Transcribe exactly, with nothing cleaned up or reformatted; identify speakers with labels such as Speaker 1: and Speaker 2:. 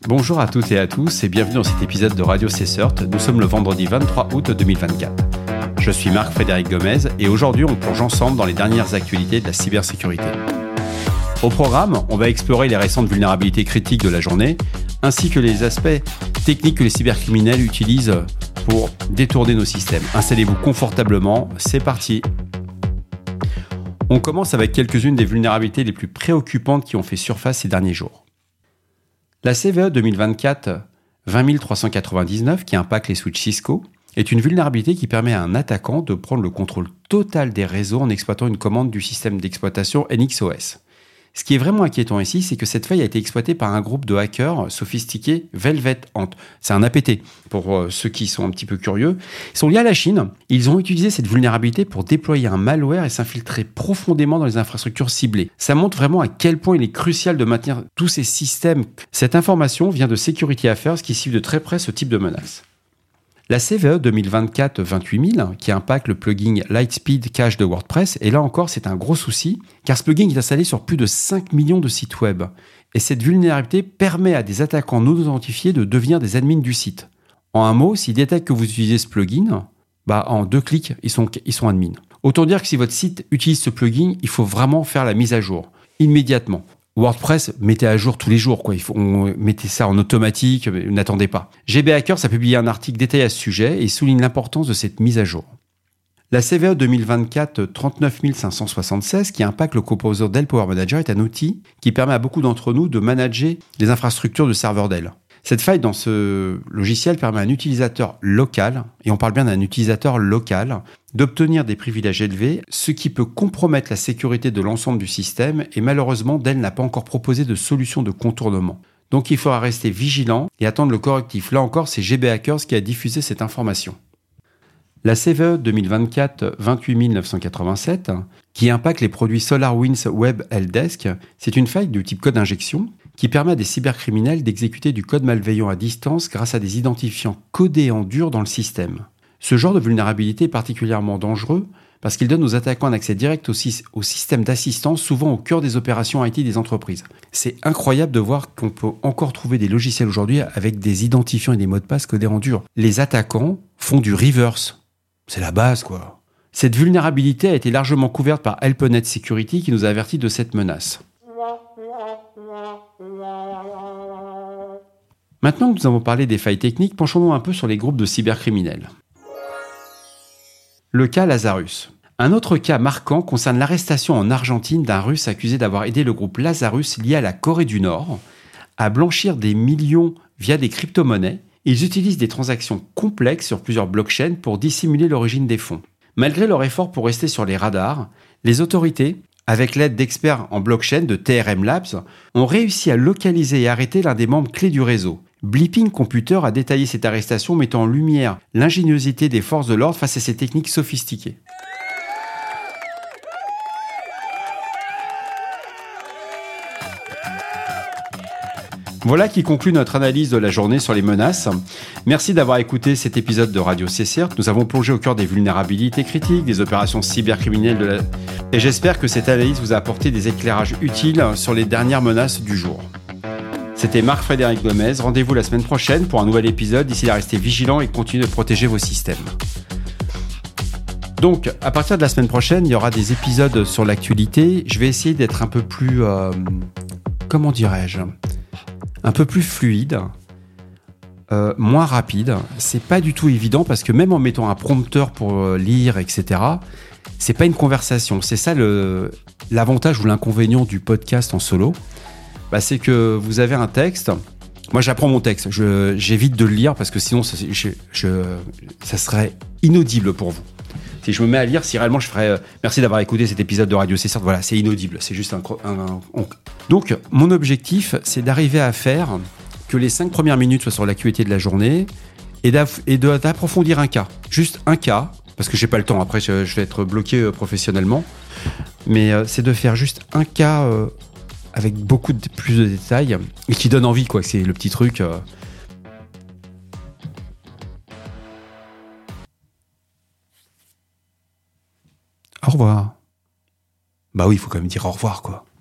Speaker 1: Bonjour à toutes et à tous et bienvenue dans cet épisode de Radio C-Cert. Nous sommes le vendredi vingt-trois août deux mille vingt-quatre. Je suis Marc-Frédéric Gomez et aujourd'hui on plonge ensemble dans les dernières actualités de la cybersécurité. Au programme, on va explorer les récentes vulnérabilités critiques de la journée ainsi que les aspects techniques que les cybercriminels utilisent pour détourner nos systèmes. Installez-vous confortablement, c'est parti. On commence avec quelques-unes des vulnérabilités les plus préoccupantes qui ont fait surface ces derniers jours. La C V E deux mille vingt-quatre vingt mille trois cent quatre-vingt-dix-neuf, qui impacte les switches Cisco, est une vulnérabilité qui permet à un attaquant de prendre le contrôle total des réseaux en exploitant une commande du système d'exploitation N X O S. Ce qui est vraiment inquiétant ici, c'est que cette faille a été exploitée par un groupe de hackers sophistiqués, Velvet Ant. C'est un A P T, pour ceux qui sont un petit peu curieux. Ils sont liés à la Chine. Ils ont utilisé cette vulnérabilité pour déployer un malware et s'infiltrer profondément dans les infrastructures ciblées. Ça montre vraiment à quel point il est crucial de maintenir tous ces systèmes. Cette information vient de Security Affairs qui suivent de très près ce type de menace. La C V E deux mille vingt-quatre vingt-huit mille, qui impacte le plugin Lightspeed Cache de WordPress, et là encore c'est un gros souci, car ce plugin est installé sur plus de cinq millions de sites web. Et cette vulnérabilité permet à des attaquants non identifiés de devenir des admins du site. En un mot, s'ils détectent que vous utilisez ce plugin, bah en deux clics, ils sont, ils sont admins. Autant dire que si votre site utilise ce plugin, il faut vraiment faire la mise à jour, immédiatement. WordPress, mettez à jour tous les jours, quoi. Il faut, on, mettez ça en automatique, n'attendez pas. G B Hackers a publié un article détaillé à ce sujet et souligne l'importance de cette mise à jour. La C V E deux mille vingt-quatre trente-neuf mille cinq cent soixante-seize, qui impacte le composer Dell Power Manager, est un outil qui permet à beaucoup d'entre nous de manager les infrastructures de serveurs Dell. Cette faille dans ce logiciel permet à un utilisateur local, et on parle bien d'un utilisateur local, d'obtenir des privilèges élevés, ce qui peut compromettre la sécurité de l'ensemble du système, et malheureusement, Dell n'a pas encore proposé de solution de contournement. Donc il faudra rester vigilant et attendre le correctif. Là encore, c'est G B Hackers qui a diffusé cette information. La C V E deux mille vingt-quatre vingt-huit mille neuf cent quatre-vingt-sept, qui impacte les produits SolarWinds Web Helpdesk, c'est une faille de type code injection qui permet à des cybercriminels d'exécuter du code malveillant à distance grâce à des identifiants codés en dur dans le système. Ce genre de vulnérabilité est particulièrement dangereux parce qu'il donne aux attaquants un accès direct au, sy- au système d'assistance, souvent au cœur des opérations I T des entreprises. C'est incroyable de voir qu'on peut encore trouver des logiciels aujourd'hui avec des identifiants et des mots de passe codés en dur. Les attaquants font du reverse. C'est la base, quoi. Cette vulnérabilité a été largement couverte par HelpNet Security qui nous a averti de cette menace. Maintenant que nous avons parlé des failles techniques, penchons-nous un peu sur les groupes de cybercriminels. Le cas Lazarus. Un autre cas marquant concerne l'arrestation en Argentine d'un Russe accusé d'avoir aidé le groupe Lazarus lié à la Corée du Nord à blanchir des millions via des crypto-monnaies. Ils utilisent des transactions complexes sur plusieurs blockchains pour dissimuler l'origine des fonds. Malgré leur effort pour rester sur les radars, les autorités, avec l'aide d'experts en blockchain de T R M Labs, ont réussi à localiser et arrêter l'un des membres clés du réseau. Blipping Computer a détaillé cette arrestation mettant en lumière l'ingéniosité des forces de l'ordre face à ces techniques sophistiquées. Voilà qui conclut notre analyse de la journée sur les menaces. Merci d'avoir écouté cet épisode de Radio C-Cert. Nous avons plongé au cœur des vulnérabilités critiques, des opérations cybercriminelles de la... et j'espère que cette analyse vous a apporté des éclairages utiles sur les dernières menaces du jour. C'était Marc-Frédéric Gomez. Rendez-vous la semaine prochaine pour un nouvel épisode. D'ici là, restez vigilants et continuez de protéger vos systèmes. Donc, à partir de la semaine prochaine, il y aura des épisodes sur l'actualité. Je vais essayer d'être un peu plus... Euh, comment dirais-je ? un peu plus fluide, euh, moins rapide. C'est pas du tout évident parce que même en mettant un prompteur pour lire, et cetera, c'est pas une conversation. C'est ça le, l'avantage ou l'inconvénient du podcast en solo. Bah, c'est que vous avez un texte. Moi, j'apprends mon texte. Je, j'évite de le lire parce que sinon, ça, je, je, ça serait inaudible pour vous. Si je me mets à lire, si réellement je ferais... Euh, merci d'avoir écouté cet épisode de Radio C-Cert. Voilà, c'est inaudible. C'est juste un... un, un on... Donc, mon objectif, c'est d'arriver à faire que les cinq premières minutes soient sur l'actualité de la journée et, et de, d'approfondir un cas. Juste un cas, parce que j'ai pas le temps. Après, je, je vais être bloqué euh, professionnellement. Mais euh, c'est de faire juste un cas euh, avec beaucoup de, plus de détails et qui donne envie, quoi. C'est le petit truc... Euh, Au revoir. Bah oui, il faut quand même dire au revoir, quoi.